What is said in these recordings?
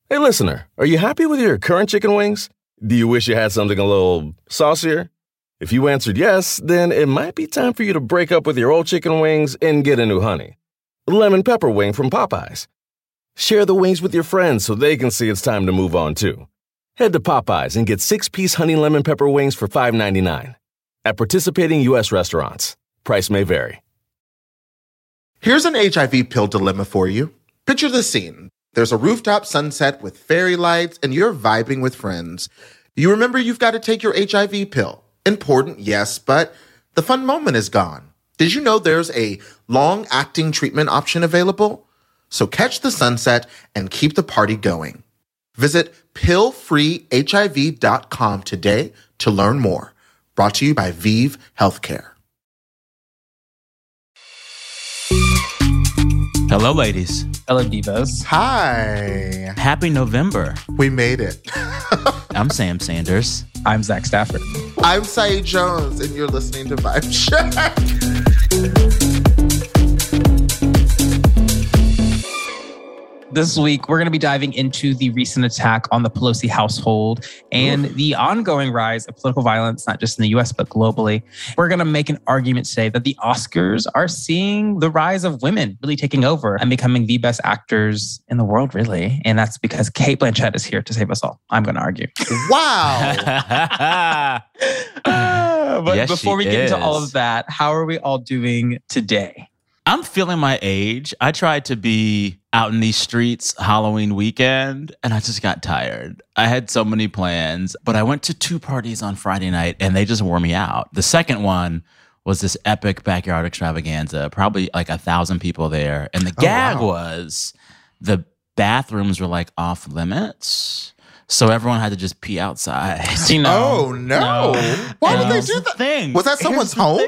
Hey, listener, are you happy with your current chicken wings? Do you wish you had something a little saucier? If you answered yes, then it might be time for you to break up with your old chicken wings and get a new honey. Lemon pepper wing from Popeyes. Share the wings with your friends so they can see it's time to move on too. Head to Popeyes and get 6-piece honey lemon pepper wings for $5.99. At participating U.S. restaurants. Price may vary. Here's an HIV pill dilemma for you. Picture the scene. There's a rooftop sunset with fairy lights and you're vibing with friends. You remember you've got to take your HIV pill. Important, yes, but the fun moment is gone. Did you know there's a long-acting treatment option available? So catch the sunset and keep the party going. Visit pillfreehiv.com today to learn more. Brought to you by ViiV Healthcare. Hello, ladies. Hello, divas. Hi. Happy November. We made it. I'm Sam Sanders. I'm Zach Stafford. I'm Saeed Jones, and you're listening to Vibe Check. This week, we're going to be diving into the recent attack on the Pelosi household and the ongoing rise of political violence, not just in the U.S., but globally. We're going to make an argument today that the Oscars are seeing the rise of women really taking over and becoming the best actors in the world, really. And that's because Cate Blanchett is here to save us all. I'm going to argue. Wow. But Yes, before we she get into is. all of that, how are we all doing today? I'm feeling my age. I tried to be out in these streets Halloween weekend, and I just got tired. I had so many plans, but I went to 2 parties on Friday night, and they just wore me out. The second one was this epic backyard extravaganza, probably like 1,000 people there. And the gag was the bathrooms were like off limits. So everyone had to just pee outside. See, no. Oh, no. Why did they Here's do the that? thing. Was that someone's Here's the home? thing.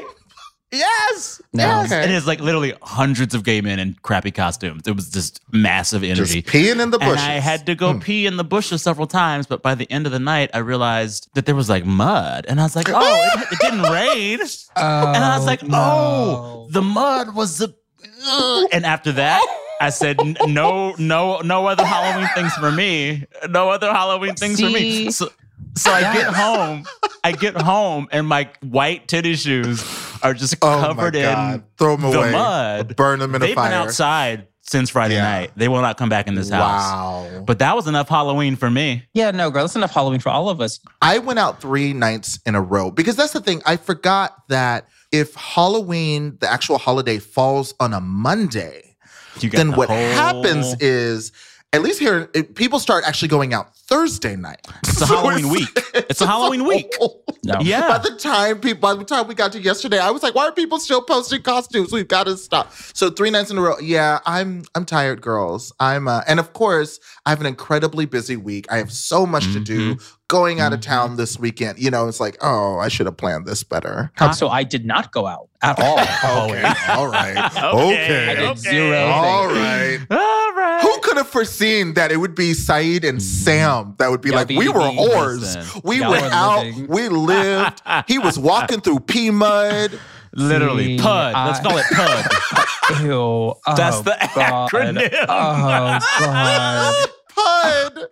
Yes. No. Yes. Okay. It is like literally hundreds of gay men in crappy costumes. It was just massive energy. Just peeing in the bushes. And I had to go pee in the bushes several times, but by the end of the night, I realized that there was like mud. And I was like, oh, it didn't rain. And I was like, oh, the mud was the... And after that, I said, no other Halloween things for me. No other Halloween things for me. So I get home and my white titty shoes are just covered in Throw them the away. mud. Burn them in a They've fire. been outside since Friday night. They will not come back in this house. Wow. But that was enough Halloween for me. Yeah, no, girl, that's enough Halloween for all of us. I went out 3 nights in a row because that's the thing. I forgot that if Halloween, the actual holiday, falls on a Monday, You got then the what whole- happens is, at least here, people start actually going out Thursday night. It's a Halloween week. It's a Halloween week. No. Yeah. By the time we got to yesterday, I was like, why are people still posting costumes? We've got to stop. So 3 nights in a row. Yeah, I'm tired, girls. And of course, I have an incredibly busy week. I have so much to do. Going out of town this weekend, it's like, oh, I should have planned this better. So I did not go out at all. Okay, all right. Okay. I did Okay. zero. All right. All right. Who could have foreseen that it would be Saeed and Sam that would be Y'all like, be we were living. whores. Listen, We y'all went were out. living. We lived. He was walking through pea mud. Literally, See, PUD. Let's call it PUD. Ew. Oh, That's the God. acronym. Oh, God. Pud.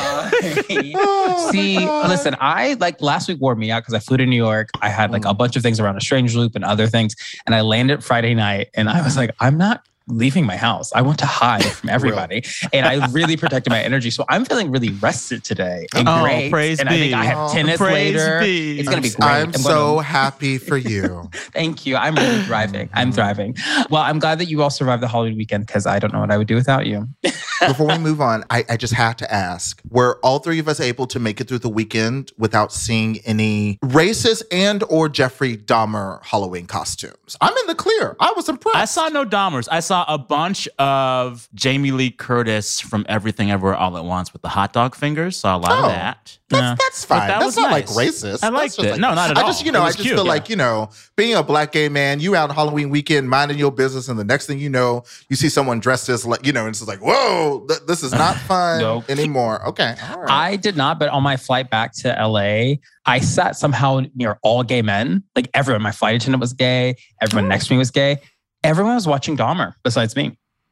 See, listen, I last week wore me out because I flew to New York. I had a bunch of things around a strange loop and other things. And I landed Friday night and I was like, I'm not leaving my house. I want to hide from everybody. And I really protected my energy. So I'm feeling really rested today. And Oh, great. praise and I think be. I have tennis Praise later. be. It's going to be great. I'm so happy for you. Thank you. I'm really thriving. I'm thriving. Well, I'm glad that you all survived the Halloween weekend because I don't know what I would do without you. Before we move on, I just have to ask, were all 3 of us able to make it through the weekend without seeing any racist and or Jeffrey Dahmer Halloween costumes? I'm in the clear. I was impressed. I saw no Dahmers. I saw a bunch of Jamie Lee Curtis from Everything Everywhere All at Once with the hot dog fingers. Saw a lot of that. That's But fine. that That's was not nice. racist. I That's liked just it. No, not at all. I just, It I was just cute, feel yeah. like, being a black gay man, you out Halloween weekend minding your business, and the next thing you know, you see someone dressed as and it's like, whoa, this is not fun Nope. anymore. Okay, all right. I did not, but on my flight back to LA, I sat somehow near all gay men. Like everyone, my flight attendant was gay. Everyone next to me was gay. Everyone was watching Dahmer besides me.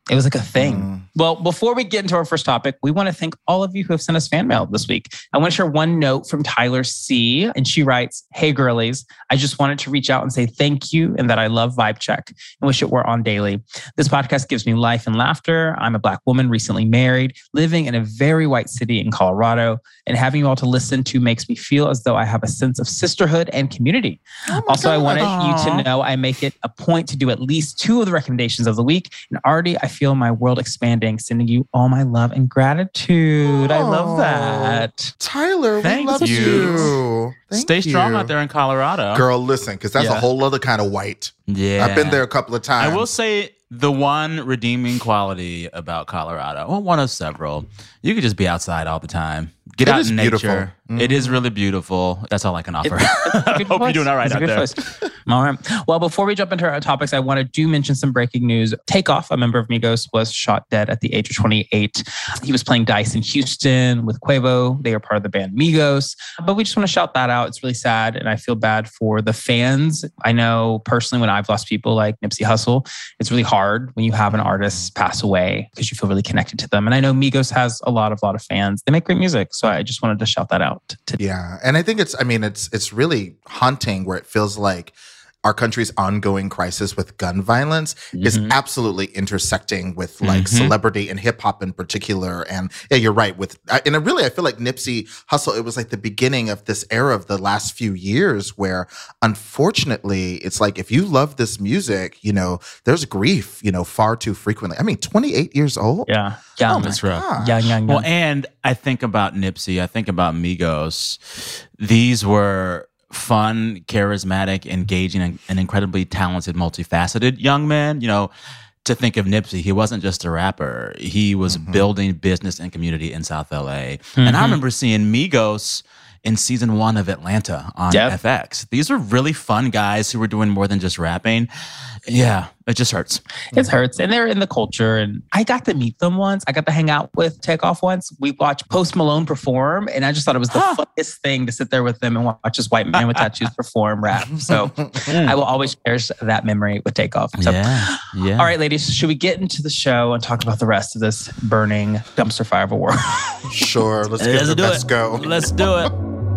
It was like a thing. Well, before we get into our first topic, we want to thank all of you who have sent us fan mail this week. I want to share one note from Tyler C. And she writes, "Hey girlies, I just wanted to reach out and say thank you and that I love Vibe Check and wish it were on daily. This podcast gives me life and laughter. I'm a Black woman, recently married, living in a very white city in Colorado, and having you all to listen to makes me feel as though I have a sense of sisterhood and community. Also, I wanted you to know I make it a point to do at least 2 of the recommendations of the week. And already I feel my world expanding, sending you all my love and gratitude." I love that. Tyler, we love you. you. Stay strong out there in Colorado. Girl, listen, because that's a whole other kind of white. Yeah. I've been there a couple of times. I will say the one redeeming quality about Colorado, well, one of several, you could just be outside all the time. Get out in nature. It is really beautiful. That's all I can offer. I hope you're doing all right out there. All right. Well, before we jump into our topics, I want to mention some breaking news. Takeoff, a member of Migos, was shot dead at the age of 28. He was playing dice in Houston with Quavo. They are part of the band Migos. But we just want to shout that out. It's really sad, and I feel bad for the fans. I know personally when I've lost people like Nipsey Hussle, it's really hard when you have an artist pass away because you feel really connected to them. And I know Migos has a lot of fans. They make great music. So I just wanted to shout that out today. Yeah. And I think it's really haunting where it feels like our country's ongoing crisis with gun violence is absolutely intersecting with like celebrity and hip hop in particular. And yeah, you're right. I feel like Nipsey Hussle, it was like the beginning of this era of the last few years where unfortunately it's like, if you love this music, there's grief, far too frequently. I mean, 28 years old. Yeah. Oh, that's rough. Young. Well, and I think about Nipsey, I think about Migos. These were fun, charismatic, engaging, and incredibly talented, multifaceted young men. To think of Nipsey, he wasn't just a rapper. He was building business and community in South LA. And I remember seeing Migos in season 1 of Atlanta on FX. These were really fun guys who were doing more than just rapping. Yeah, it just hurts. It hurts. And they're in the culture. And I got to meet them once. I got to hang out with Takeoff once. We watched Post Malone perform. And I just thought it was the funniest thing to sit there with them and watch this white man with tattoos perform rap. So I will always cherish that memory with Takeoff. So, yeah. All right, ladies, should we get into the show and talk about the rest of this burning dumpster fire of a world? Sure. Let's give it the best go. Let's do it.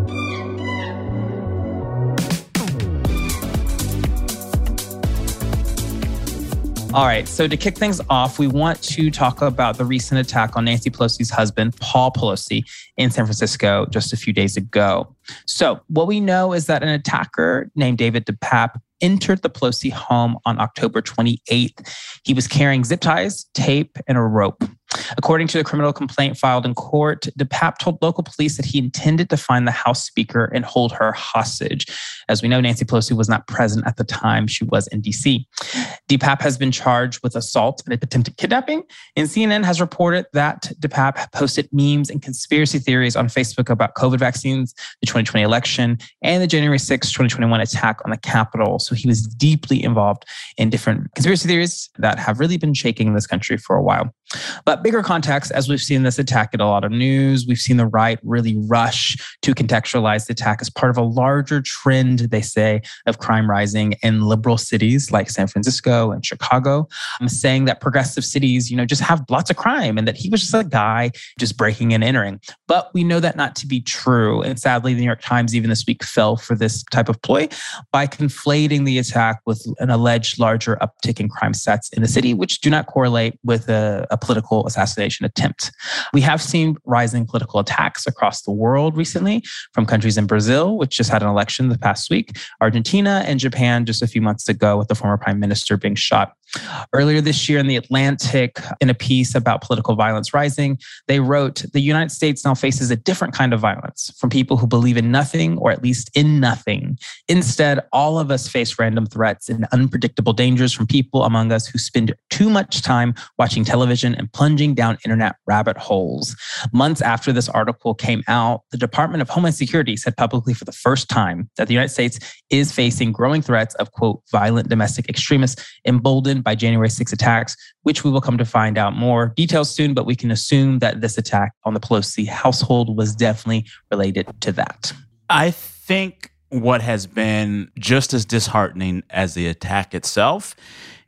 All right, so to kick things off, we want to talk about the recent attack on Nancy Pelosi's husband, Paul Pelosi, in San Francisco just a few days ago. So what we know is that an attacker named David DePape entered the Pelosi home on October 28th. He was carrying zip ties, tape, and a rope. According to the criminal complaint filed in court, DePape told local police that he intended to find the House Speaker and hold her hostage. As we know, Nancy Pelosi was not present at the time. She was in D.C. DePape has been charged with assault and attempted kidnapping, and CNN has reported that DePape posted memes and conspiracy theories on Facebook about COVID vaccines, the 2020 election, and the January 6, 2021 attack on the Capitol. So he was deeply involved in different conspiracy theories that have really been shaking this country for a while. But bigger context, as we've seen this attack get a lot of news, we've seen the right really rush to contextualize the attack as part of a larger trend, they say, of crime rising in liberal cities like San Francisco and Chicago. I'm saying that progressive cities, just have lots of crime and that he was just a guy just breaking and entering. But we know that not to be true. And sadly, the New York Times even this week fell for this type of ploy by conflating the attack with an alleged larger uptick in crime stats in the city, which do not correlate with a political assassination attempt. We have seen rising political attacks across the world recently from countries in Brazil, which just had an election the past week, Argentina, and Japan just a few months ago with the former prime minister being shot. Earlier this year in The Atlantic, in a piece about political violence rising, they wrote, "The United States now faces a different kind of violence from people who believe in nothing, or at least in nothing. Instead, all of us face random threats and unpredictable dangers from people among us who spend too much time watching television and plunging down internet rabbit holes." Months after this article came out, the Department of Homeland Security said publicly for the first time that the United States is facing growing threats of, quote, violent domestic extremists emboldened by January 6 attacks, which we will come to find out more details soon, but we can assume that this attack on the Pelosi household was definitely related to that. I think what has been just as disheartening as the attack itself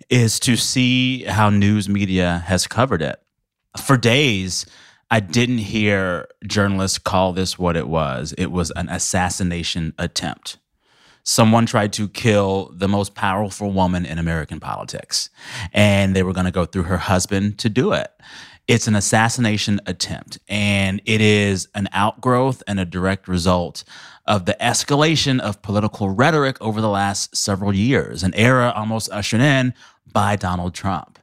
is to see how news media has covered it. For days, I didn't hear journalists call this what it was. It was an assassination attempt. Someone tried to kill the most powerful woman in American politics, and they were going to go through her husband to do it. It's an assassination attempt, and it is an outgrowth and a direct result of the escalation of political rhetoric over the last several years, an era almost ushered in by Donald Trump.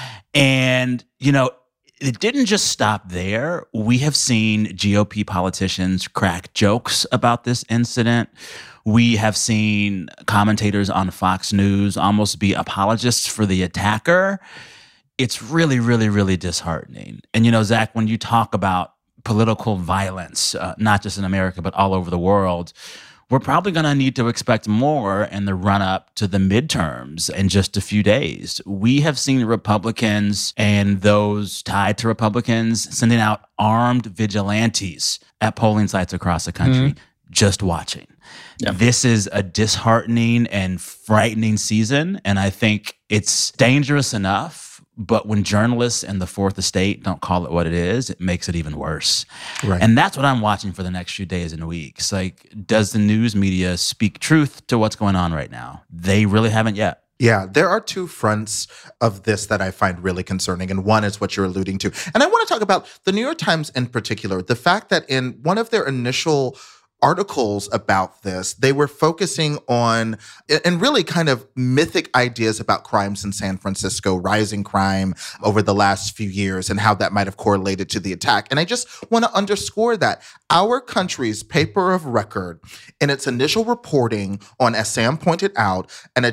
And, you know, it didn't just stop there. We have seen GOP politicians crack jokes about this incident. We have seen commentators on Fox News almost be apologists for the attacker. It's really, really, really disheartening. And, you know, Zach, when you talk about political violence, not just in America, but all over the world, we're probably going to need to expect more in the run-up to the midterms in just a few days. We have seen Republicans and those tied to Republicans sending out armed vigilantes at polling sites across the country, just watching. Yeah. This is a disheartening and frightening season, and I think it's dangerous enough. But when journalists and the Fourth Estate don't call it what it is, it makes it even worse. Right. And that's what I'm watching for the next few days and weeks. Like, does the news media speak truth to what's going on right now? They really haven't yet. Yeah, there are two fronts of this that I find really concerning, and one is what you're alluding to. And I want to talk about the New York Times in particular, the fact that in one of their initial articles about this, they were focusing on and really kind of mythic ideas about crimes in San Francisco, rising crime over the last few years and how that might have correlated to the attack. And I just want to underscore that our country's paper of record in its initial reporting on, as Sam pointed out, a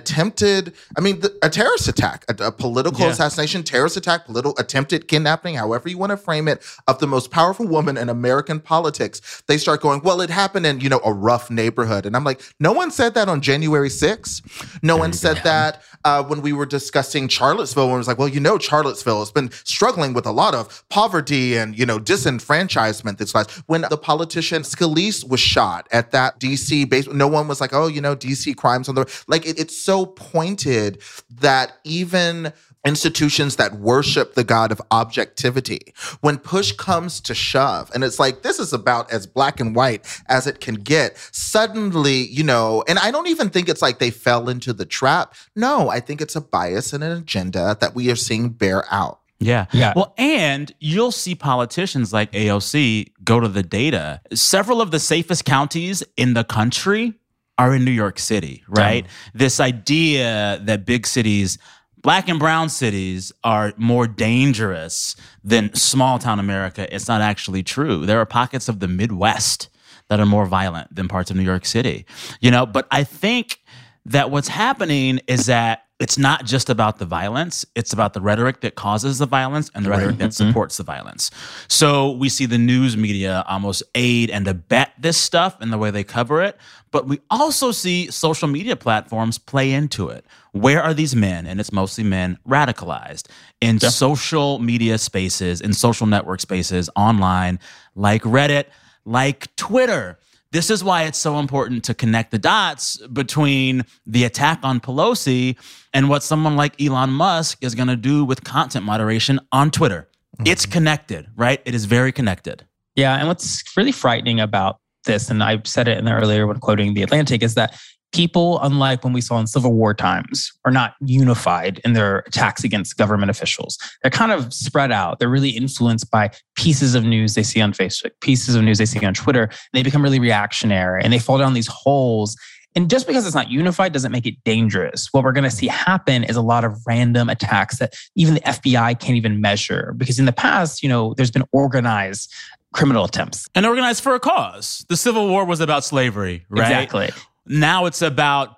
terrorist attack, a political assassination, terrorist attack, attempted kidnapping, however you want to frame it, of the most powerful woman in American politics. They start going, well, it happened in, a rough neighborhood. And I'm like, no one said that on January 6th. No one said that when we were discussing Charlottesville. And it was like, well, Charlottesville has been struggling with a lot of poverty and, disenfranchisement this last. When the politician Scalise was shot at that D.C. base, no one was like, D.C. crimes on the... Like, it's so pointed that even institutions that worship the God of objectivity, when push comes to shove, and it's like, this is about as black and white as it can get, suddenly, and I don't even think it's like they fell into the trap. No, I think it's a bias and an agenda that we are seeing bear out. Yeah. Well, and you'll see politicians like AOC go to the data. Several of the safest counties in the country are in New York City, right? This idea that big cities, Black and brown cities, are more dangerous than small town America, it's not actually true. There are pockets of the Midwest that are more violent than parts of New York City. But I think that what's happening is that it's not just about the violence. It's about the rhetoric that causes the violence and the rhetoric that supports the violence. So we see the news media almost aid and abet this stuff in the way they cover it. But we also see social media platforms play into it. Where are these men, and it's mostly men, radicalized in social media spaces, in social network spaces, online, like Reddit, like Twitter? This is why it's so important to connect the dots between the attack on Pelosi and what someone like Elon Musk is going to do with content moderation on Twitter. It's connected, right? It is very connected. Yeah, and what's really frightening about this, and I said it in the earlier when quoting The Atlantic, is that people, unlike when we saw in Civil War times, are not unified in their attacks against government officials. They're kind of spread out. They're really influenced by pieces of news they see on Facebook, pieces of news they see on Twitter. And they become really reactionary and they fall down these holes. And just because it's not unified doesn't make it dangerous. What we're going to see happen is a lot of random attacks that even the FBI can't even measure. Because in the past, there's been organized criminal attempts. And organized for a cause. The Civil War was about slavery, right? Exactly. Now it's about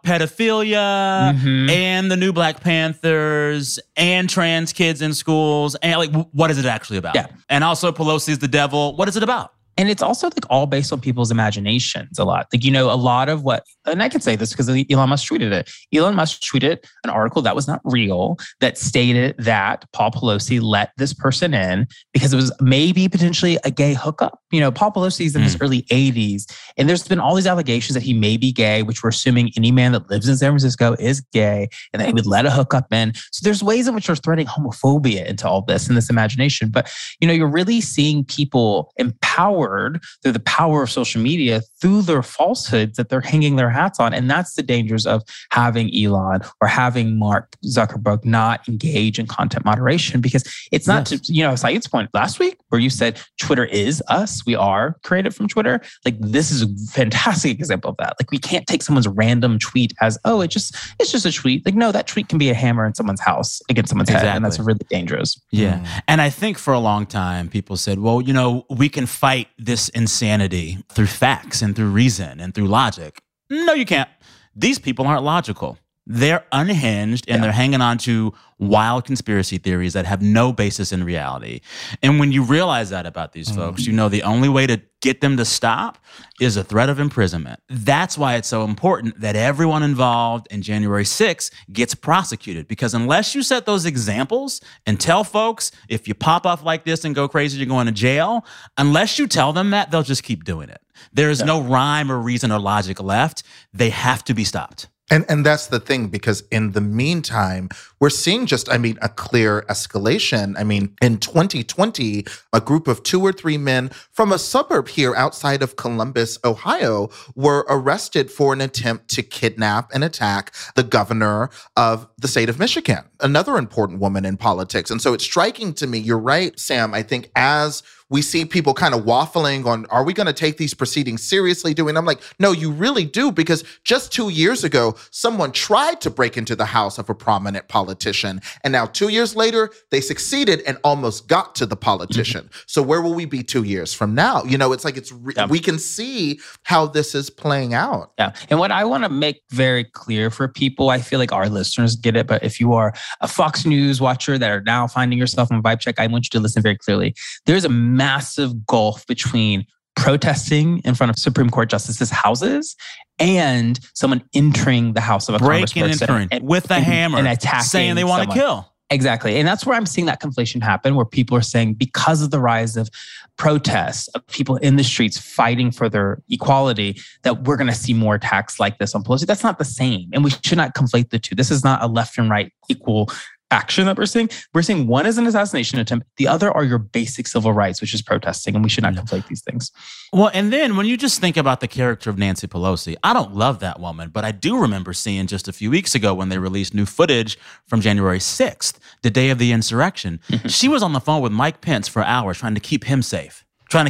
pedophilia and the new Black Panthers and trans kids in schools. And what is it actually about? Yeah. And also Pelosi's the devil. What is it about? And it's also all based on people's imaginations a lot. A lot of what, and I can say this because Elon Musk tweeted it. Elon Musk tweeted an article that was not real that stated that Paul Pelosi let this person in because it was maybe potentially a gay hookup. Paul Pelosi's in his early 80s, and there's been all these allegations that he may be gay, which we're assuming any man that lives in San Francisco is gay, and that he would let a hookup in. So there's ways in which they're threading homophobia into all this and this imagination. But, you're really seeing people empowered through the power of social media, through their falsehoods that they're hanging their hats on. And that's the dangers of having Elon or having Mark Zuckerberg not engage in content moderation, because it's not to, Saeed's point last week where you said Twitter is us. We are created from Twitter. Like, this is a fantastic example of that. Like, we can't take someone's random tweet as, it's just a tweet. Like, no, that tweet can be a hammer in someone's house against someone's head. And that's really dangerous. Yeah. And I think for a long time, people said, well, we can fight this insanity through facts and through reason and through logic. No, you can't. These people aren't logical. They're unhinged and they're hanging on to wild conspiracy theories that have no basis in reality. And when you realize that about these folks, the only way to get them to stop is a threat of imprisonment. That's why it's so important that everyone involved in January 6th gets prosecuted, because unless you set those examples and tell folks, if you pop off like this and go crazy, you're going to jail, unless you tell them that, they'll just keep doing it. There is no rhyme or reason or logic left. They have to be stopped. And that's the thing, because in the meantime, we're seeing a clear escalation. In 2020, a group of 2 or 3 men from a suburb here outside of Columbus, Ohio, were arrested for an attempt to kidnap and attack the governor of the state of Michigan, another important woman in politics. And so it's striking to me, you're right, Sam, I think as we see people kind of waffling on, are we going to take these proceedings seriously? I'm like, no, you really do, because just 2 years ago, someone tried to break into the house of a prominent politician. And now 2 years later, they succeeded and almost got to the politician. So where will we be 2 years from now? It's like we can see how this is playing out. Yeah. And what I want to make very clear for people, I feel like our listeners get it, but if you are a Fox News watcher that are now finding yourself on Vibe Check, I want you to listen very clearly. There's a massive gulf between protesting in front of Supreme Court justices' houses and someone entering the house of a congressperson with a hammer and attacking, saying they want to kill. Exactly. And that's where I'm seeing that conflation happen, where people are saying, because of the rise of protests, of people in the streets fighting for their equality, that we're going to see more attacks like this on Pelosi. That's not the same. And we should not conflate the two. This is not a left and right equal action that we're seeing. We're seeing one is an assassination attempt. The other are your basic civil rights, which is protesting. And we should not conflate these things. Well, and then when you just think about the character of Nancy Pelosi, I don't love that woman, but I do remember seeing just a few weeks ago when they released new footage from January 6th, the day of the insurrection. She was on the phone with Mike Pence for hours trying to keep him safe.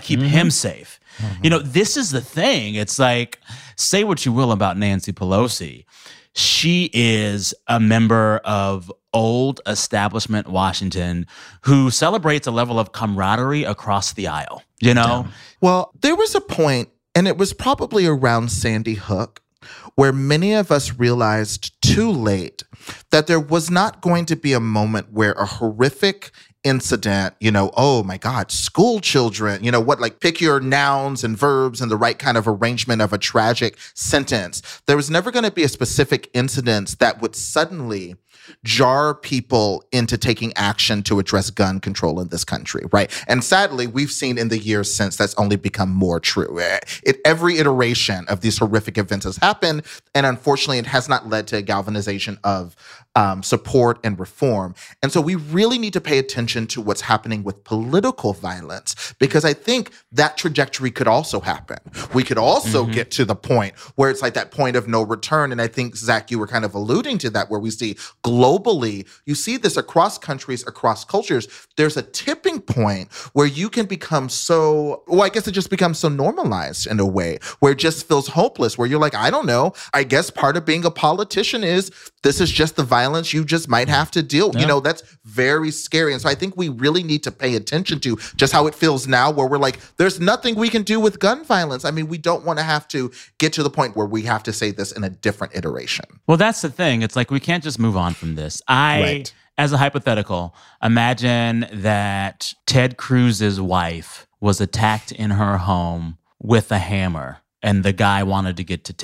This is the thing. It's like, say what you will about Nancy Pelosi. She is a member of old establishment Washington who celebrates a level of camaraderie across the aisle, Well, there was a point, and it was probably around Sandy Hook, where many of us realized too late that there was not going to be a moment where a horrific incident, oh my God, school children, pick your nouns and verbs and the right kind of arrangement of a tragic sentence. There was never going to be a specific incident that would suddenly jar people into taking action to address gun control in this country, right? And sadly, we've seen in the years since that's only become more true. Every iteration of these horrific events has happened, and unfortunately, it has not led to a galvanization of support and reform. And so we really need to pay attention to what's happening with political violence, because I think that trajectory could also happen. We could also get to the point where it's like that point of no return. And I think, Zach, you were kind of alluding to that, where we see globally, you see this across countries, across cultures, there's a tipping point where you can become it just becomes so normalized in a way where it just feels hopeless, where you're like, I don't know, I guess part of being a politician is this is just the violence you just might have to deal with. Yeah. That's very scary. And so I think we really need to pay attention to just how it feels now, where we're like, there's nothing we can do with gun violence. I mean, we don't want to have to get to the point where we have to say this in a different iteration. Well, that's the thing. It's like, we can't just move on from this. As a hypothetical, imagine that Ted Cruz's wife was attacked in her home with a hammer and the guy wanted to get to Ted.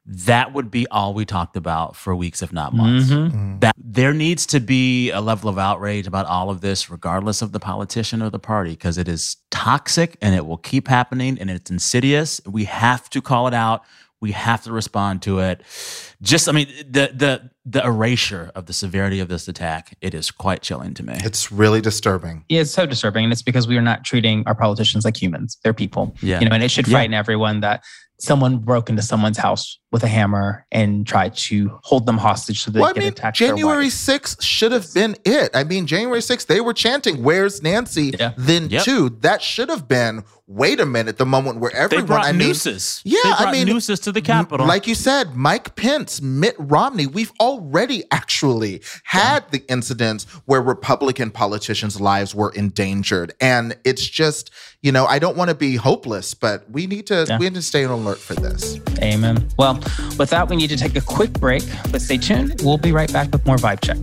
that would be all we talked about for weeks, if not months. That there needs to be a level of outrage about all of this, regardless of the politician or the party, because it is toxic and it will keep happening and it's insidious. We have to call it out. We have to respond to it. The erasure of the severity of this attack, it is quite chilling to me. It's really disturbing. Yeah, it's so disturbing. And it's because we are not treating our politicians like humans. They're people. Yeah. And it should frighten everyone that someone broke into someone's house with a hammer and tried to hold them hostage so they could attack January their 6th should have been it. I mean, January 6th, they were chanting, "Where's Nancy?" Then too. That should have been, wait a minute, the moment where everyone... They brought nooses. Yeah, they brought nooses to the Capitol. Like you said, Mike Pence, Mitt Romney, we've already actually had the incidents where Republican politicians' lives were endangered. And it's just, I don't want to be hopeless, but we need to stay on alert for this. Amen. Well, with that, we need to take a quick break, but stay tuned. We'll be right back with more Vibe Check.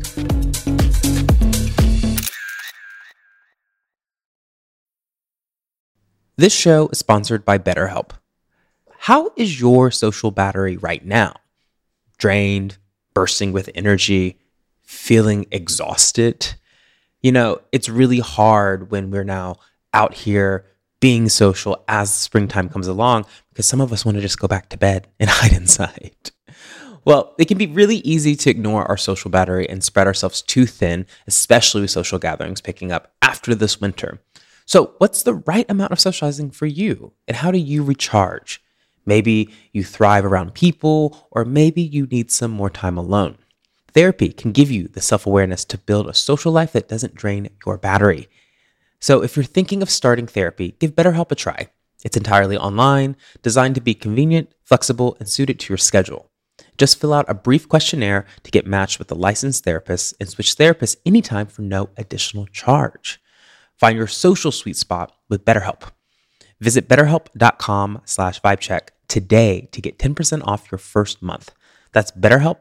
This show is sponsored by BetterHelp. How is your social battery right now? Drained, bursting with energy, feeling exhausted? It's really hard when we're now out here being social as springtime comes along, because some of us want to just go back to bed and hide inside. Well, it can be really easy to ignore our social battery and spread ourselves too thin, especially with social gatherings picking up after this winter. So what's the right amount of socializing for you? And how do you recharge? Maybe you thrive around people, or maybe you need some more time alone. Therapy can give you the self-awareness to build a social life that doesn't drain your battery. So if you're thinking of starting therapy, give BetterHelp a try. It's entirely online, designed to be convenient, flexible, and suited to your schedule. Just fill out a brief questionnaire to get matched with a licensed therapist and switch therapists anytime for no additional charge. Find your social sweet spot with BetterHelp. Visit betterhelp.com/vibecheck today to get 10% off your first month. That's BetterHelp,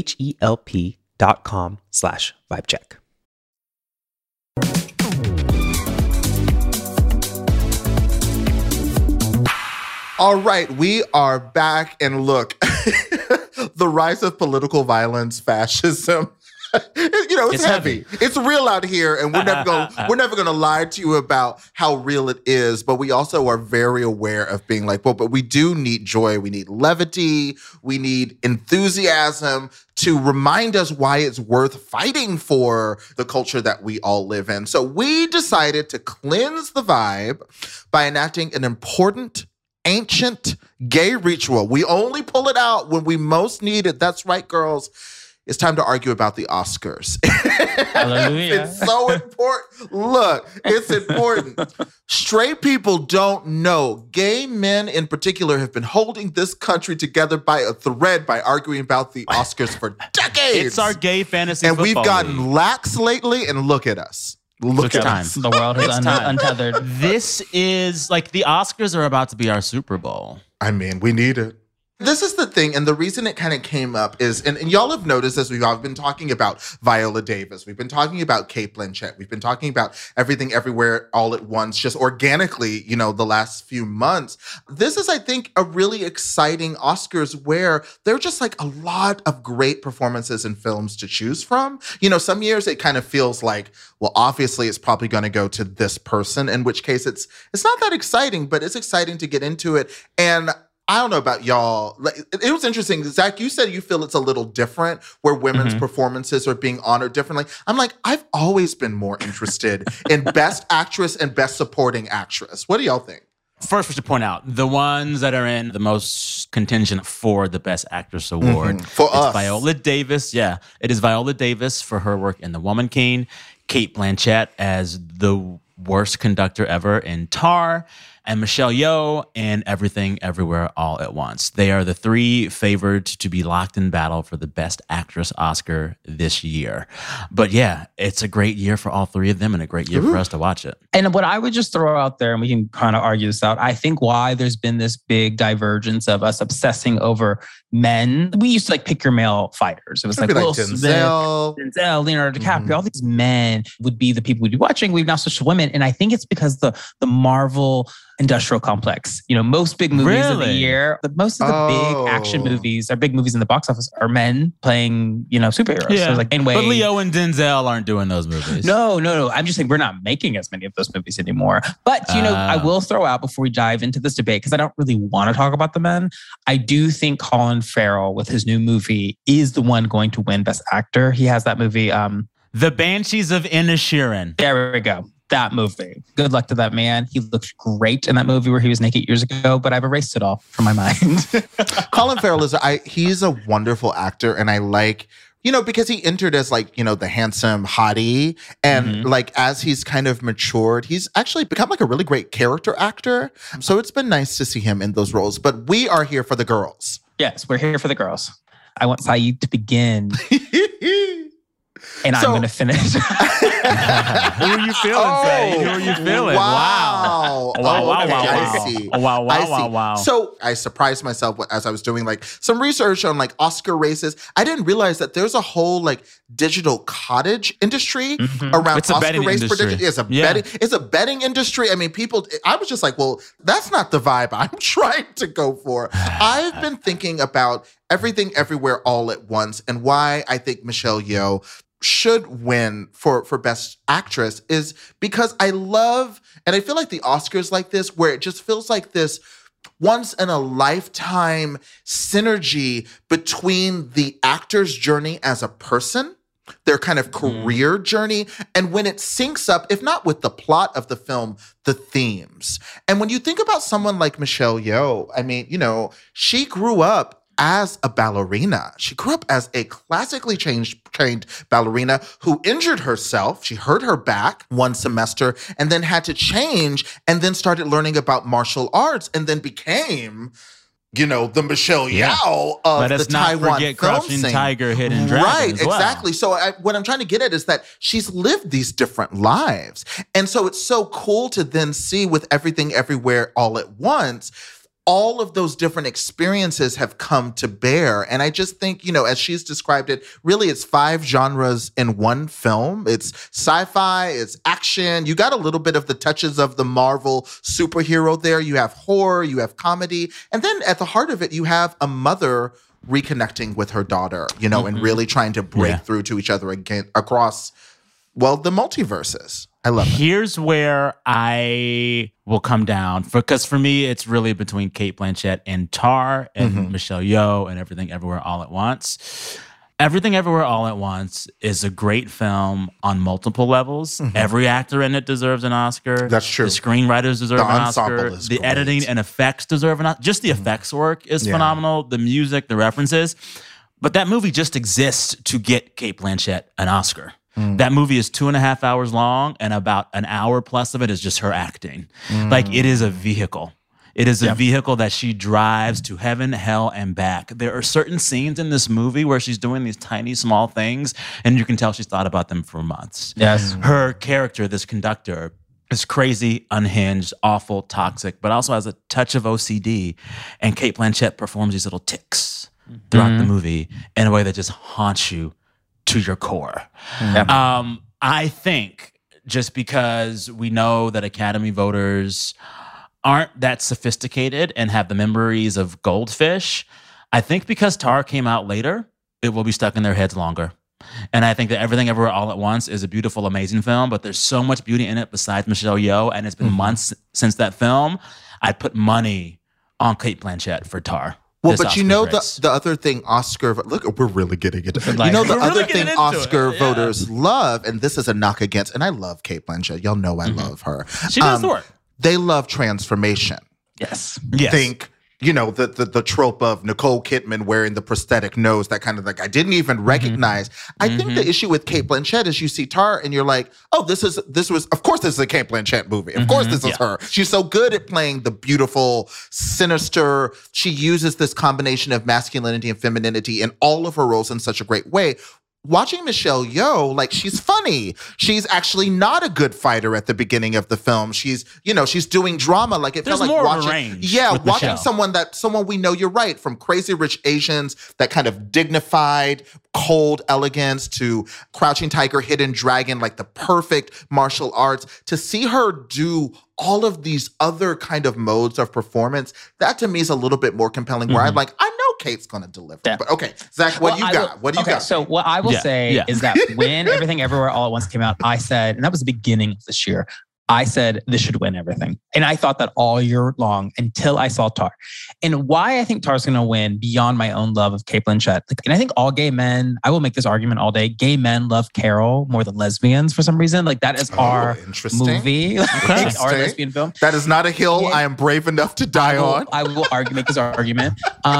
HELP.com/vibecheck. All right, we are back, and look, the rise of political violence, fascism, it's heavy. It's real out here, and we're never gonna lie to you about how real it is. But we also are very aware of being like, well, but we do need joy. We need levity. We need enthusiasm to remind us why it's worth fighting for the culture that we all live in. So we decided to cleanse the vibe by enacting an important, ancient gay ritual. We only pull it out when we most need it. That's right, girls. It's time to argue about the Oscars. It's so important. Look, it's important. Straight people don't know. Gay men in particular have been holding this country together by a thread by arguing about the Oscars for decades. It's our gay fantasy and football we've gotten league. lax lately, and look at us. Look at us. The world is untethered. This is like the Oscars are about to be our Super Bowl. I mean, we need it. This is the thing, and the reason it kind of came up is, and y'all have noticed this, we've all been talking about Viola Davis. We've been talking about Cate Blanchett. We've been talking about Everything Everywhere All at Once, just organically, the last few months. This is, I think, a really exciting Oscars where there are just like a lot of great performances and films to choose from. Some years it kind of feels like, well, obviously it's probably going to go to this person, in which case it's not that exciting, but it's exciting to get into it. And I don't know about y'all. It was interesting. Zach, you said you feel it's a little different where women's performances are being honored differently. I'm like, I've always been more interested in Best Actress and Best Supporting Actress. What do y'all think? First, we should point out the ones that are in the most contingent for the Best Actress Award. For us. It's Viola Davis. Yeah, it is Viola Davis for her work in The Woman King. Cate Blanchett as the worst conductor ever in Tar. And Michelle Yeoh in Everything Everywhere All at Once. They are the three favored to be locked in battle for the Best Actress Oscar this year. But yeah, it's a great year for all three of them and a great year for us to watch it. And what I would just throw out there, and we can kind of argue this out, I think why there's been this big divergence of us obsessing over men. We used to pick your male fighters. It was like Will Denzel, Leonardo DiCaprio, all these men would be the people we'd be watching. We've now switched to women. And I think it's because the Marvel Industrial Complex. You know, most big movies of the Really? year, most of the big action movies, or big movies in the box office, are men playing, you know, superheroes. So like Wayne Wade. But Leo and Denzel aren't doing those movies. No. I'm just saying we're not making as many of those movies anymore. But, you know, I will throw out before we dive into this debate, because I don't really want to talk about the men. I do think Colin Farrell with his new movie is the one going to win Best Actor. He has that movie. The Banshees of Inisherin. There we go. That movie. Good luck to that man. He looked great in that movie where he was naked years ago, but I've erased it all from my mind. Colin Farrell he's a wonderful actor, and I like, you know, because he entered as like, you know, the handsome hottie, and like as he's kind of matured, he's actually become like a really great character actor. So it's been nice to see him in those roles. But we are here for the girls. Yes, we're here for the girls. I want Saeed to begin. And I'm going to finish. Who are you feeling, Saeed? Who are you feeling? Wow. Wow. I see. Wow. So I surprised myself as I was doing like some research on like Oscar races. I didn't realize that there's a whole like digital cottage industry around It's a Oscar betting race industry. prediction. It's a betting industry. I mean, I was just like, well, that's not the vibe I'm trying to go for. I've been thinking about Everything Everywhere All at Once, and why I think Michelle Yeoh should win for Best Actress is because I love, and I feel like the Oscars like this, where it just feels like this once in a lifetime synergy between the actor's journey as a person, their kind of career journey, and when it syncs up, if not with the plot of the film, the themes. And when you think about someone like Michelle Yeoh, I mean, you know, she grew up as a ballerina. She grew up as a classically trained ballerina who injured herself. She hurt her back one semester and then had to change, and then started learning about martial arts, and then became, you know, the Michelle Yeoh of Let us the not Taiwan forget film Crouching scene. Tiger, Hidden Dragon. Right, as well. exactly. So what I'm trying to get at is that she's lived these different lives. And so it's so cool to then see with Everything Everywhere All at Once, all of those different experiences have come to bear. And I just think, you know, as she's described it, really it's 5 genres in one film. It's sci-fi, it's action. You got a little bit of the touches of the Marvel superhero there. You have horror, you have comedy. And then at the heart of it, you have a mother reconnecting with her daughter, you know, and really trying to break through to each other again across, well, the multiverses. I love it. Here's where I will come down, because for me, it's really between Cate Blanchett and Tar and Michelle Yeoh and Everything Everywhere All at Once. Everything Everywhere All at Once is a great film on multiple levels. Every actor in it deserves an Oscar. That's true. The screenwriters deserve an ensemble Oscar. is The great. editing and effects deserve an Oscar. Just the effects work is phenomenal. The music, the references. But that movie just exists to get Cate Blanchett an Oscar. That movie is 2.5 hours long, and about an hour plus of it is just her acting. Like, it is a vehicle. It is a vehicle that she drives to heaven, hell, and back. There are certain scenes in this movie where she's doing these tiny, small things, and you can tell she's thought about them for months. Yes. Her character, this conductor, is crazy, unhinged, awful, toxic, but also has a touch of OCD. And Cate Blanchett performs these little tics throughout the movie in a way that just haunts you to your core. I think just because we know that Academy voters aren't that sophisticated and have the memories of Goldfish, I think because Tar came out later, it will be stuck in their heads longer. And I think that Everything Everywhere All at Once is a beautiful, amazing film, but there's so much beauty in it besides Michelle Yeoh, and it's been months since that film. I'd put money on Cate Blanchett for Tar. Well, this but you Oscars know race. the other thing look, we're really getting it. You know the We're other really thing getting into Oscar it, yeah. voters love, and this is a knock against, and I love Cate Blanchett. Y'all know I love her. She does the work. They love transformation. Yes. Yes. Think, you know, the trope of Nicole Kidman wearing the prosthetic nose, that kind of like, I didn't even recognize. I think the issue with Cate Blanchett is you see Tar and you're like, oh, this was, of course this is a Cate Blanchett movie. Of course this is her. She's so good at playing the beautiful, sinister. She uses this combination of masculinity and femininity in all of her roles in such a great way. watching Michelle Yeoh, like, she's funny. She's actually not a good fighter at the beginning of the film. She's doing drama. Like, it felt like more watching, of a range watching Michelle. someone we know. You're right, from Crazy Rich Asians, that kind of dignified, cold elegance, to Crouching Tiger, Hidden Dragon, like the perfect martial arts. To see her do all of these other kind of modes of performance, that to me is a little bit more compelling. Where I'm like, I know Kate's going to deliver. Yeah. But okay, Zach, what do you got? What do you got? So what I will say is that when Everything Everywhere All at Once came out, I said, and that was the beginning of this year, I said this should win everything. And I thought that all year long until I saw Tar. And why I think Tar's going to win beyond my own love of Cate Blanchett. And I think all gay men, I will make this argument all day, gay men love Carol more than lesbians for some reason. Like, that is our movie, like, our lesbian film. That is not a hill I am brave enough to die on. I will make this argument.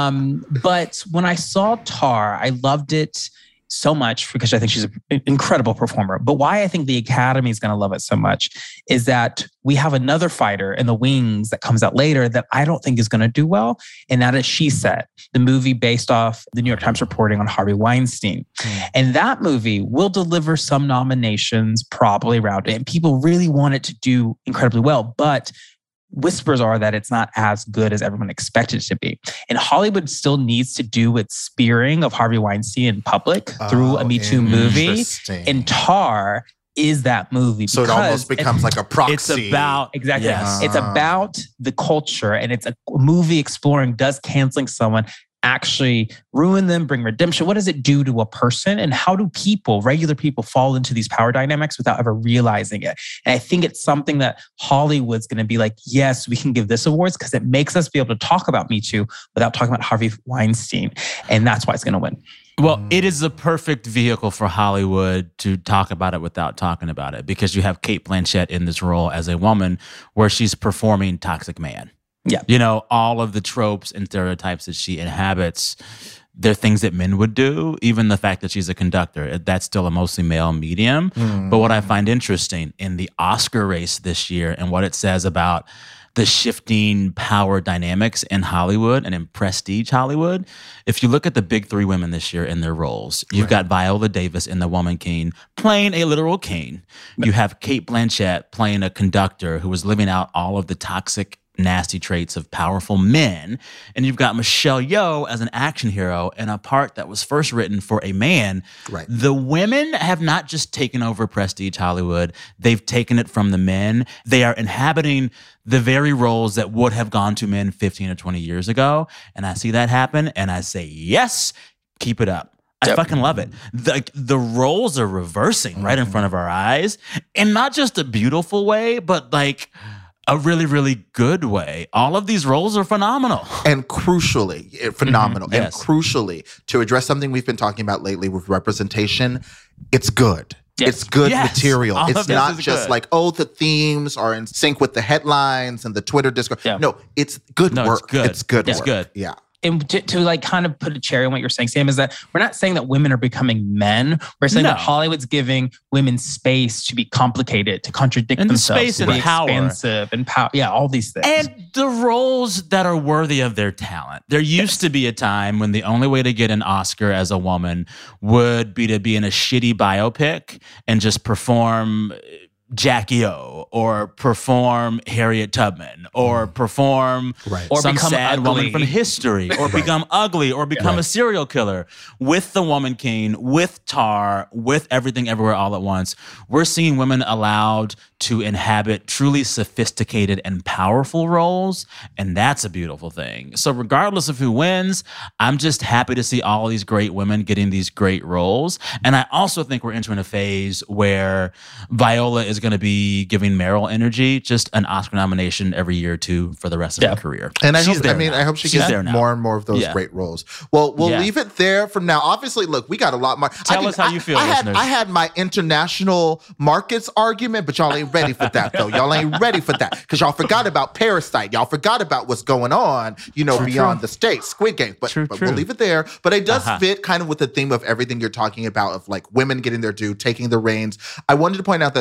But when I saw Tar, I loved it so much because I think she's an incredible performer. But why I think the Academy is going to love it so much is that we have another fighter in the wings that comes out later that I don't think is going to do well. And that is She Said, the movie based off the New York Times reporting on Harvey Weinstein. And that movie will deliver some nominations probably around it. And people really want it to do incredibly well. But whispers are that it's not as good as everyone expected it to be. And Hollywood still needs to do its spearing of Harvey Weinstein in public through a Me Too movie. And Tar is that movie. So it almost becomes like a proxy. It's about... Exactly. Yes. It's about the culture, and it's a movie exploring, does canceling someone actually ruin them, bring redemption? What does it do to a person? And how do people, regular people, fall into these power dynamics without ever realizing it? And I think it's something that Hollywood's going to be like, yes, we can give this awards because it makes us be able to talk about Me Too without talking about Harvey Weinstein. And that's why it's going to win. Well, it is the perfect vehicle for Hollywood to talk about it without talking about it, because you have Cate Blanchett in this role as a woman where she's performing toxic man. Yeah. You know, all of the tropes and stereotypes that she inhabits, they're things that men would do. Even the fact that she's a conductor, that's still a mostly male medium. But what I find interesting in the Oscar race this year and what it says about the shifting power dynamics in Hollywood and in prestige Hollywood, if you look at the big three women this year in their roles, you've got Viola Davis in The Woman King playing a literal king. You have Cate Blanchett playing a conductor who was living out all of the toxic, nasty traits of powerful men. And you've got Michelle Yeoh as an action hero in a part that was first written for a man. Right. The women have not just taken over prestige Hollywood, they've taken it from the men. They are inhabiting the very roles that would have gone to men 15 or 20 years ago. And I see that happen and I say, yes, keep it up. I fucking love it. The roles are reversing right in front of our eyes, in not just a beautiful way, but like a really, really good way. All of these roles are phenomenal. And crucially, phenomenal. Yes. And crucially, to address something we've been talking about lately with representation, it's good. Yes. It's good material. All It's of this not is just good. like, oh, the themes are in sync with the headlines and the Twitter discourse. Yeah. No, it's good No, work. it's good. It's good It's work. good. Yeah. And to like kind of put a cherry on what you're saying, Sam, is that we're not saying that women are becoming men. We're saying that Hollywood's giving women space to be complicated, to contradict And themselves, space to and be power. expansive and power. Yeah, all these things. And the roles that are worthy of their talent. There used to be a time when the only way to get an Oscar as a woman would be to be in a shitty biopic and just perform Jackie O, or perform Harriet Tubman, or perform Or some become sad ugly. woman from history, or become ugly, or become a serial killer. With The Woman King, with Tar, with Everything Everywhere All at Once, we're seeing women allowed to inhabit truly sophisticated and powerful roles, and that's a beautiful thing. So regardless of who wins, I'm just happy to see all these great women getting these great roles. And I also think we're entering a phase where Viola is going to be giving Meryl energy, just an Oscar nomination every year or two for the rest of her career. And I She's hope, there I mean, now. I hope she She's gets there now. more and more of those great roles. Well, we'll leave it there for now. Obviously, look, we got a lot more. Tell us how you feel, listeners. I had my international markets argument, but y'all ain't ready for that, though. Y'all ain't ready for that because y'all forgot about Parasite. Y'all forgot about what's going on, beyond the States, Squid Game. But we'll leave it there. But it does fit kind of with the theme of everything you're talking about, of like women getting their due, taking the reins. I wanted to point out that the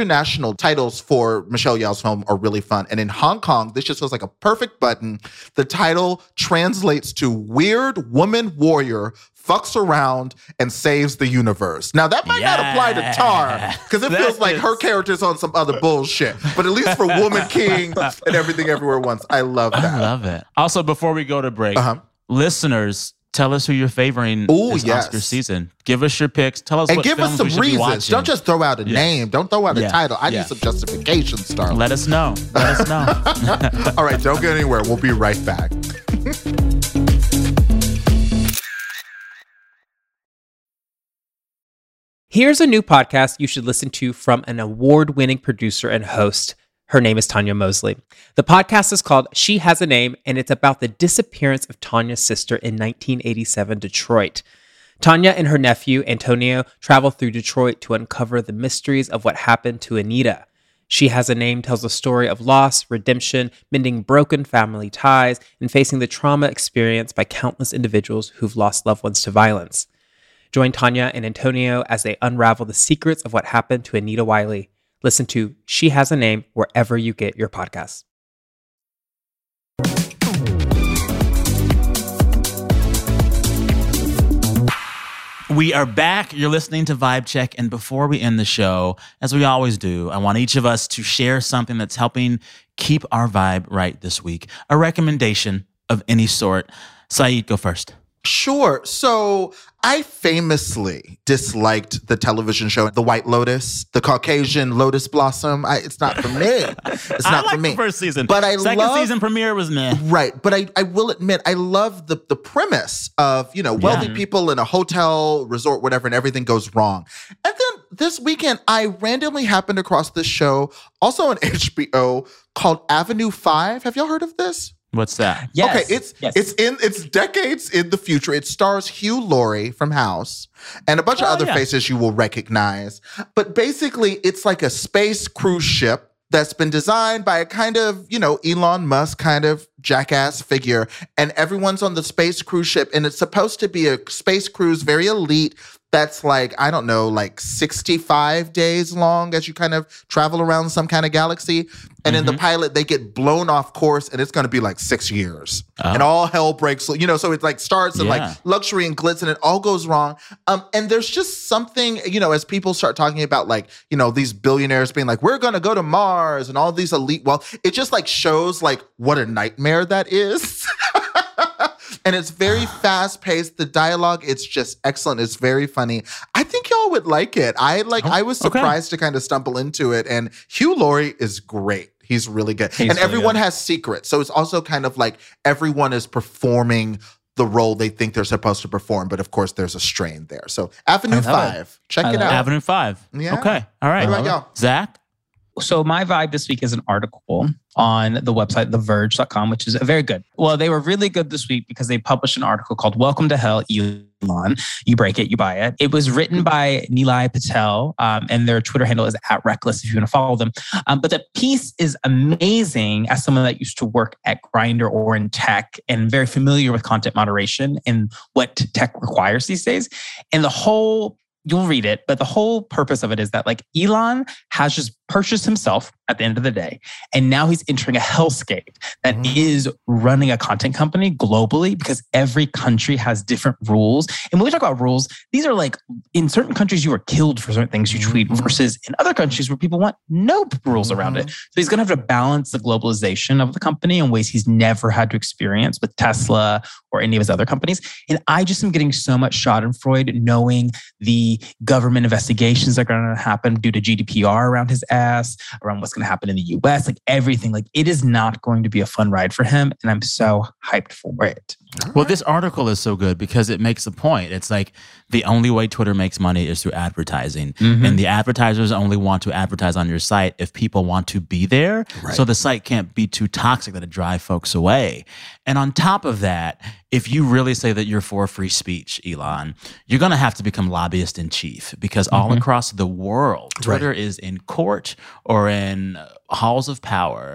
international titles for Michelle Yeoh's film are really fun. And in Hong Kong, this just feels like a perfect button. The title translates to Weird Woman Warrior Fucks Around and Saves the Universe. Now, that might not apply to Tar, because it feels like her character's on some other bullshit. But at least for Woman King and Everything Everywhere at Once, I love that. I love it. Also, before we go to break, listeners, tell us who you're favoring this Oscar season. Give us your picks. Tell us what give films us some we should be reasons. watching. Don't just throw out a name. Don't throw out a title. I need some justification, Star. Let us know. Let us know. All right, don't go anywhere. We'll be right back. Here's a new podcast you should listen to from an award-winning producer and host. Her name is Tanya Mosley. The podcast is called She Has a Name, and it's about the disappearance of Tanya's sister in 1987 Detroit. Tanya and her nephew, Antonio, travel through Detroit to uncover the mysteries of what happened to Anita. She Has a Name tells a story of loss, redemption, mending broken family ties, and facing the trauma experienced by countless individuals who've lost loved ones to violence. Join Tanya and Antonio as they unravel the secrets of what happened to Anita Wiley. Listen to She Has a Name wherever you get your podcasts. We are back. You're listening to Vibe Check. And before we end the show, as we always do, I want each of us to share something that's helping keep our vibe right this week. A recommendation of any sort. Saeed, go first. Sure. So I famously disliked the television show The White Lotus, the Caucasian Lotus Blossom. It's not for me. It's not for me. The first season. But Second season premiere was meh. Right. But I will admit, I love the premise of, wealthy people in a hotel, resort, whatever, and everything goes wrong. And then this weekend, I randomly happened across this show, also on HBO, called Avenue 5. Have y'all heard of this? What's that? Yes. Okay, it's decades in the future. It stars Hugh Laurie from House and a bunch of other faces you will recognize. But basically, it's like a space cruise ship that's been designed by a kind of, Elon Musk kind of jackass figure. And everyone's on the space cruise ship. And it's supposed to be a space cruise, very elite, that's like 65 days long as you kind of travel around some kind of galaxy. And in the pilot, they get blown off course and it's going to be like 6 years. And all hell breaks loose. So it like starts in like luxury and glitz and it all goes wrong. And there's just something, as people start talking about like, these billionaires being like, we're going to go to Mars and all these elite wealth. It just like shows like what a nightmare that is. And it's very fast-paced. The dialogue, it's just excellent. It's very funny. I think y'all would like it. I was surprised to kind of stumble into it. And Hugh Laurie is great. He's really good. And everyone has secrets. So it's also kind of like everyone is performing the role they think they're supposed to perform. But of course, there's a strain there. So Avenue 5. Check it out. Avenue 5. Yeah. Okay. All right. What about y'all? Zach? So my vibe this week is an article on the website, theverge.com, which is very good. Well, they were really good this week because they published an article called Welcome to Hell, Elon. You break it, you buy it. It was written by Nilay Patel, and their Twitter handle is @Reckless if you want to follow them. But the piece is amazing as someone that used to work at Grindr or in tech and very familiar with content moderation and what tech requires these days. And you'll read it, but the whole purpose of it is that like Elon has just purchased himself at the end of the day. And now he's entering a hellscape that is running a content company globally because every country has different rules. And when we talk about rules, these are like in certain countries, you are killed for certain things you tweet versus in other countries where people want no rules around it. So he's going to have to balance the globalization of the company in ways he's never had to experience with Tesla or any of his other companies. And I just am getting so much schadenfreude knowing the government investigations that are going to happen due to GDPR around his ass, around what's going to happen in the US, like everything. Like it is not going to be a fun ride for him. And I'm so hyped for it. Well, this article is so good because it makes a point. It's like the only way Twitter makes money is through advertising. And the advertisers only want to advertise on your site if people want to be there. Right. So the site can't be too toxic that it drive folks away. And on top of that, if you really say that you're for free speech, Elon, you're going to have to become lobbyist in chief because all across the world, Twitter is in court or in halls of power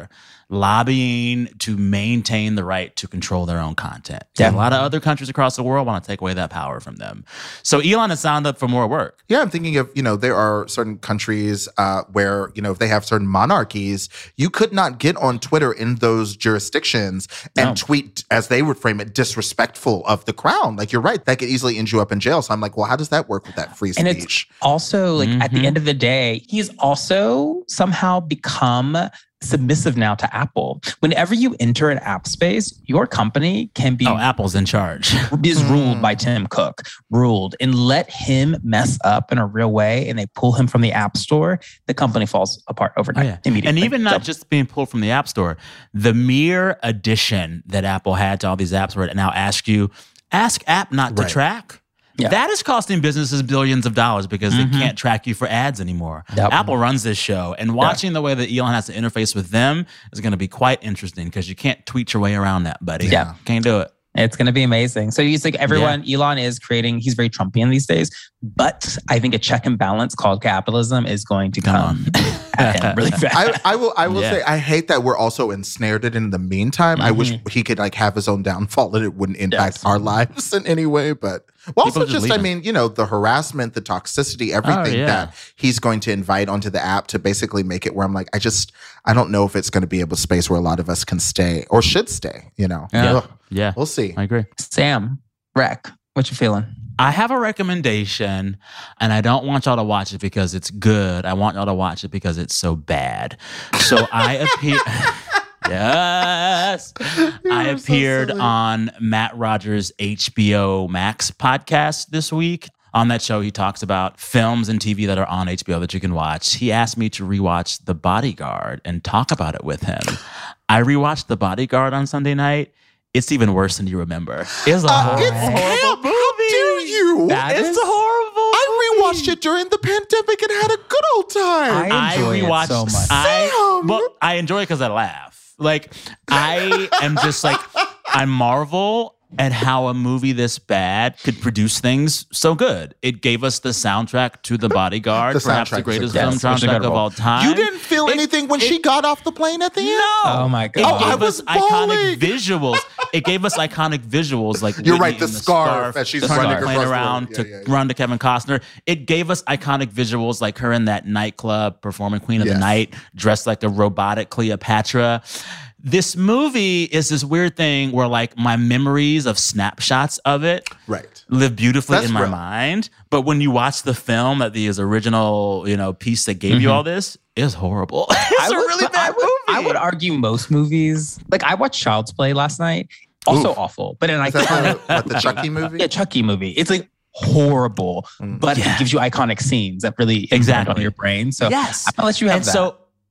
lobbying to maintain the right to control their own content. Yeah. A lot of other countries across the world want to take away that power from them. So Elon has signed up for more work. Yeah, I'm thinking of, there are certain countries where, if they have certain monarchies, you could not get on Twitter in those jurisdictions and tweet, as they would frame it, disrespectful of the crown. Like, you're right. That could easily end you up in jail. So I'm like, well, how does that work with that free speech? And it's also like at the end of the day, he's also somehow become submissive now to Apple. Whenever you enter an app space, your company can be Apple's in charge. is ruled by Tim Cook, and let him mess up in a real way and they pull him from the App Store, the company falls apart overnight immediately. And even not just being pulled from the App Store, the mere addition that Apple had to all these apps where it now ask app not to track. Yeah. That is costing businesses billions of dollars because they can't track you for ads anymore. Yep. Apple runs this show, and watching the way that Elon has to interface with them is going to be quite interesting because you can't tweet your way around that, buddy. Yeah. Can't do it. It's going to be amazing. So he's like Elon is creating, he's very Trumpian these days, but I think a check and balance called capitalism is going to come at him really fast. I will say, I hate that we're also ensnared in the meantime. I wish he could have his own downfall and it wouldn't impact our lives in any way, but also the harassment, the toxicity, everything that he's going to invite onto the app to basically make it where I'm like, I don't know if it's going to be a space where a lot of us can stay or should stay, Yeah. We'll see. I agree. Sam, Rec, what you feeling? I have a recommendation, and I don't want y'all to watch it because it's good. I want y'all to watch it because it's so bad. So I appear... Yes. I appeared on Matt Rogers' HBO Max podcast this week. On that show, he talks about films and TV that are on HBO that you can watch. He asked me to rewatch The Bodyguard and talk about it with him. I rewatched The Bodyguard on Sunday night. It's even worse than you remember. It's a horrible movie. How dare you? It's a horrible movie. I rewatched it during the pandemic and had a good old time. I enjoy it so much. I enjoy it because I laugh. Like, I am just like, I marvel at how a movie this bad could produce things so good. It gave us the soundtrack to The Bodyguard, perhaps the greatest film soundtrack of all time. You didn't feel anything when she got off the plane at the end? No. Oh my God. It gave us iconic visuals. It gave us iconic visuals like You're Whitney right, the in scarf as she's running playing around to run to Kevin Costner. It gave us iconic visuals like her in that nightclub performing Queen of the Night, dressed like a robotic Cleopatra. This movie is this weird thing where like my memories of snapshots of it live beautifully in my mind. But when you watch the film that the original, piece that gave you all this, it's horrible. It's a really bad movie. I would argue most movies, like I watched Child's Play last night, also awful, but an iconic. The Chucky movie? Yeah, Chucky movie. It's like horrible, but it gives you iconic scenes that really impact on your brain. So I'm gonna let you have that.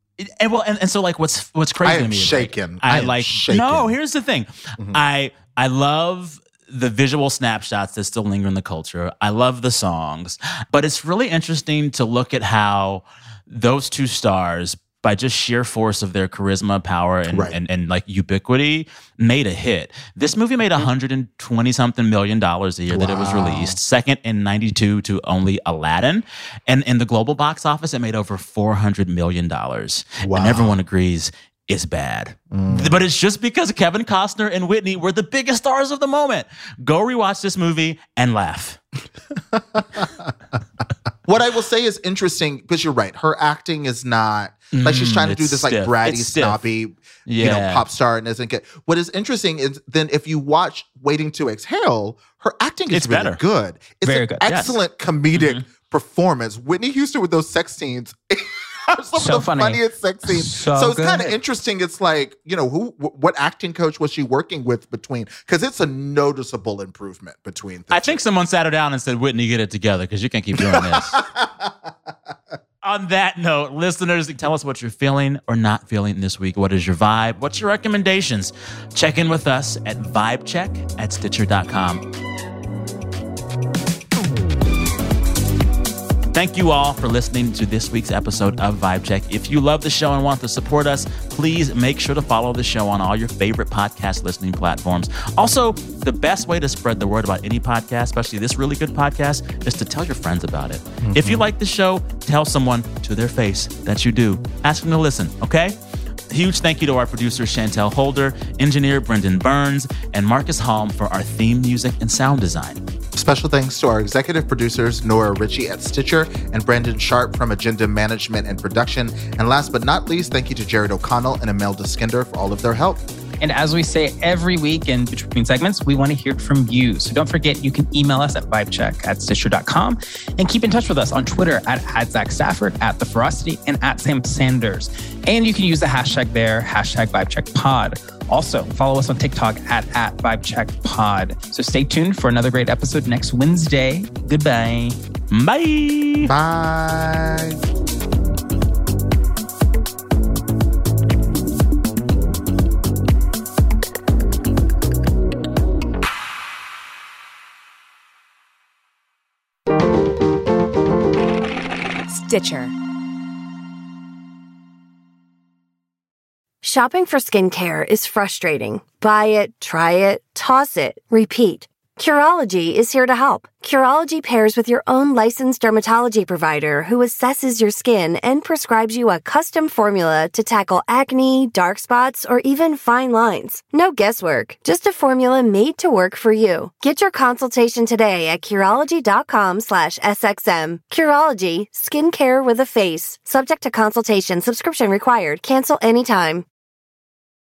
So like what's crazy to me shaken. is shaken. No, here's the thing. I love the visual snapshots that still linger in the culture. I love the songs, but it's really interesting to look at how those two stars, by just sheer force of their charisma, power, and like ubiquity, made a hit. This movie made $120-something million a year that it was released. Second in 92 to only Aladdin. And in the global box office, it made over $400 million. And everyone agrees it's bad. But it's just because Kevin Costner and Whitney were the biggest stars of the moment. Go rewatch this movie and laugh. What I will say is interesting, because you're right. Her acting is not like she's trying to do this like bratty, snobby, pop star, and isn't good. What is interesting is then if you watch Waiting to Exhale, her acting is really good. It's very an good. excellent comedic performance. Whitney Houston with those sex scenes are some of the funniest sex scenes. So it's kind of interesting. It's like, what acting coach was she working with between? Because it's a noticeable improvement between the I think someone sat her down and said, Whitney, get it together because you can't keep doing this. On that note, listeners, tell us what you're feeling or not feeling this week. What is your vibe? What's your recommendations? Check in with us at vibecheck@stitcher.com. Thank you all for listening to this week's episode of Vibe Check. If you love the show and want to support us, please make sure to follow the show on all your favorite podcast listening platforms. Also, the best way to spread the word about any podcast, especially this really good podcast, is to tell your friends about it. If you like the show, tell someone to their face that you do. Ask them to listen, okay? Huge thank you to our producer, Chantel Holder, engineer Brendan Burns, and Marcus Halm for our theme music and sound design. Special thanks to our executive producers, Nora Ritchie at Stitcher and Brandon Sharp from Agenda Management and Production. And last but not least, thank you to Jared O'Connell and Imelda Skinder for all of their help. And as we say every week in between segments, we want to hear from you. So don't forget, you can email us at vibecheck@stitcher.com and keep in touch with us on Twitter at Zach Stafford, at The Ferocity, and at Sam Sanders. And you can use the hashtag there, hashtag VibeCheckPod. Also, follow us on TikTok at VibeCheckPod. So stay tuned for another great episode next Wednesday. Goodbye. Bye. Bye. Stitcher. Shopping for skincare is frustrating. Buy it, try it, toss it, repeat. Curology is here to help. Curology pairs with your own licensed dermatology provider who assesses your skin and prescribes you a custom formula to tackle acne, dark spots, or even fine lines. No guesswork, just a formula made to work for you. Get your consultation today at Curology.com/SXM. Curology, skincare with a face. Subject to consultation, subscription required. Cancel anytime.